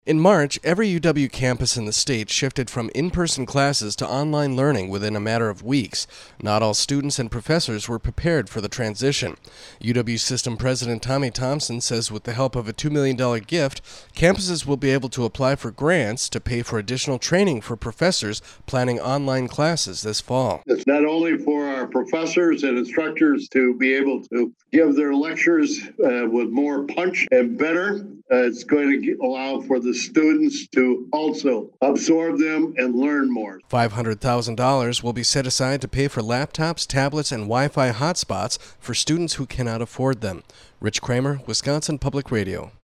In March, every UW campus in the state shifted from in-person classes to online learning within a matter of weeks. Not all students and professors were prepared for the transition. UW System President Tommy Thompson says with the help of a $2 million gift, campuses will be able to apply for grants to pay for additional training for professors planning online classes this fall. It's not only for our professors and instructors to be able to give their lectures with more punch and better. It's going to allow for the students to also absorb them and learn more. $500,000 will be set aside to pay for laptops, tablets, and Wi-Fi hotspots for students who cannot afford them. Rich Kramer, Wisconsin Public Radio.